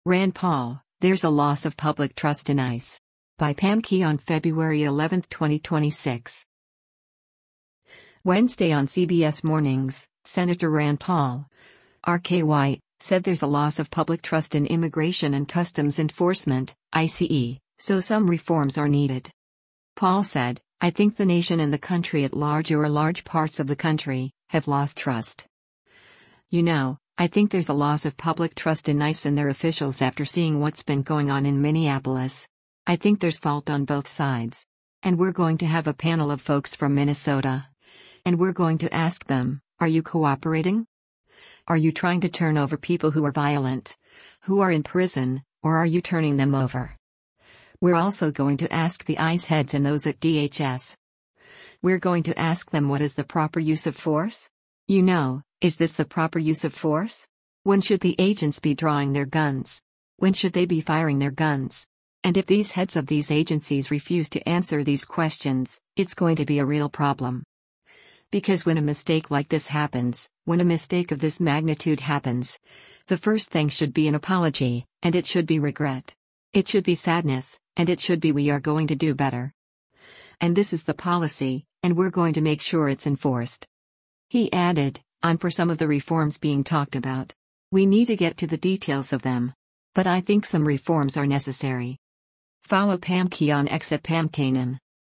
Rand Paul, There's a Loss of Public Trust in ICE. By Pam Key on February 11, 2026. Wednesday on CBS Mornings, Senator Rand Paul, RKY, said there's a loss of public trust in Immigration and Customs Enforcement, ICE, so some reforms are needed. Paul said, I think the nation and the country at large, or large parts of the country, have lost trust. I think there's a loss of public trust in ICE and their officials after seeing what's been going on in Minneapolis. I think there's fault on both sides. And we're going to have a panel of folks from Minnesota. And we're going to ask them, are you cooperating? Are you trying to turn over people who are violent, who are in prison, or are you turning them over? We're also going to ask the ICE heads and those at DHS. We're going to ask them, what is the proper use of force? Is this the proper use of force? When should the agents be drawing their guns? When should they be firing their guns? And if these heads of these agencies refuse to answer these questions, it's going to be a real problem. Because when a mistake like this happens, when a mistake of this magnitude happens, the first thing should be an apology, and it should be regret. It should be sadness, and it should be we are going to do better. And this is the policy, and we're going to make sure it's enforced. He added, I'm for some of the reforms being talked about. We need to get to the details of them. But I think some reforms are necessary. Follow Pam Key on X at Pam Kanan.